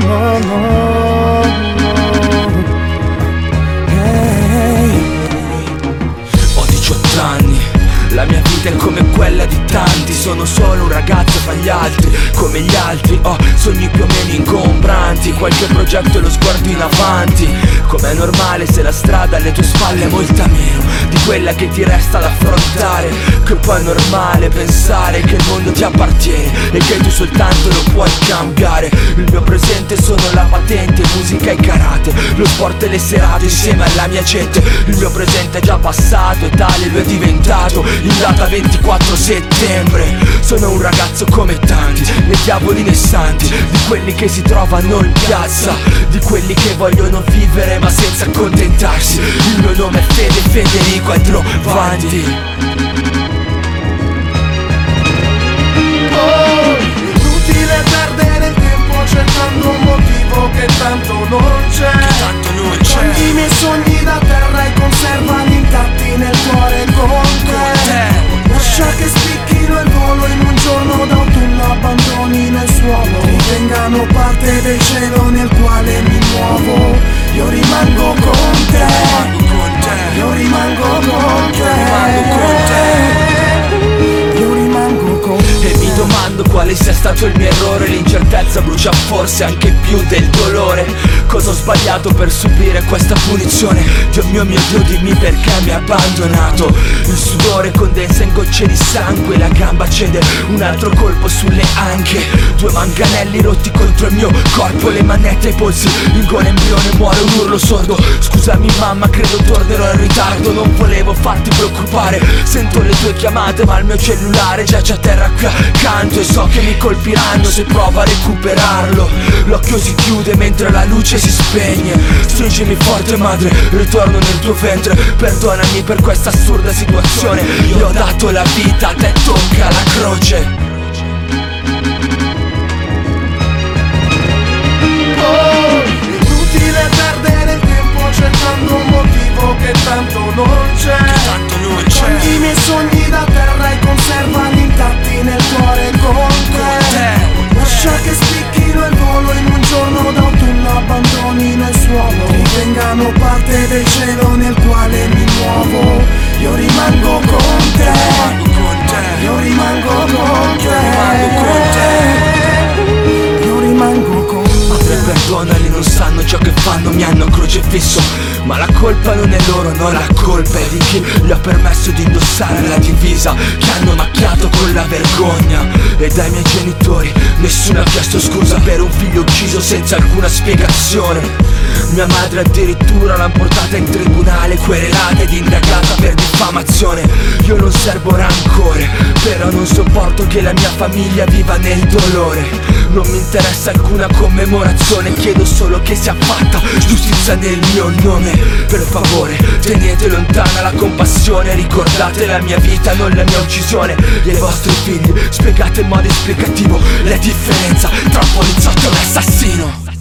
no, no, no. Ho 18 anni, la mia vita è come quella di tanti. Sono solo un ragazzo fra gli altri, come gli altri. Ho sogni più o meno ingombranti, qualche progetto e lo sguardo in avanti. Com'è normale se la strada alle tue spalle è molta meno di quella che ti resta da affrontare. Che poi è normale pensare che il mondo ti appartiene e che tu soltanto lo puoi cambiare. Il mio presente sono la patente, musica e karate, lo sport e le serate insieme alla mia gente. Il mio presente è già passato e tale lo è diventato in data 24 settembre. Sono un ragazzo come tanti, né diavoli né santi, di quelli che si trovano in piazza, di quelli che vogliono vivere ma senza accontentarsi. Il mio nome è Fede Federico andrò avanti. Inutile perdere il tempo cercando un motivo che tanto non c'è. Prendi i miei sogni da terra e conservali intatti nel cuore con te. Lascia che spicchino il volo in un giorno d'autunno, abbandoni nel suolo, divengano parte del cielo nel quale mi muovo. Io rimango con te, io rimango con te. E mi domando quale sia stato il mio errore. L'incertezza brucia forse anche più del dolore. Cosa ho sbagliato per subire questa punizione? Dio mio dimmi perché mi hai abbandonato. Il sudore condensa in gocce di sangue, la gamba cede, un altro colpo sulle anche. Due manganelli rotti contro il mio corpo, le manette ai polsi, in gola embrione muore un urlo sordo. Scusami mamma, credo tornerò in ritardo. Non volevo farti preoccupare, sento le tue chiamate ma il mio cellulare giace a terra qui accanto. E so che mi colpiranno se provo a recuperarlo. L'occhio si chiude mentre la luce si spegne. Stringimi forte madre, ritorno nel tuo ventre. Perdonami per questa assurda situazione. Io ho dato la vita, a te tocca la croce. Inutile perdere il tempo cercando un motivo che tanto non c'è. Prendi i miei sogni da terra e conservali intatti nel cuore con te. Lascia che spicchino il volo in un giorno d'autunno, abbandoni nel suolo, divengano parte del cielo nel quale mi muovo. Io rimango con te, io rimango con te. Io rimango con te. Madre perdonali, non sanno ciò che fanno, mi hanno crocefisso. Ma la colpa non è loro, no, la colpa è di chi gli ha permesso di indossare la divisa che hanno macchiato con la vergogna. E dai miei genitori nessuno ha chiesto scusa per un figlio ucciso senza alcuna spiegazione. Mia madre addirittura l'han portata in tribunale, querelata ed indagata per diffamazione. Io non serbo rancore, però non sopporto che la mia famiglia viva nel dolore. Non mi interessa alcuna commemorazione, chiedo solo che sia fatta giustizia nel mio nome. Per favore tenete lontana la compassione, ricordate la mia vita, non la mia uccisione. E ai vostri figli spiegate in modo esplicativo la differenza tra un poliziotto e un assassino.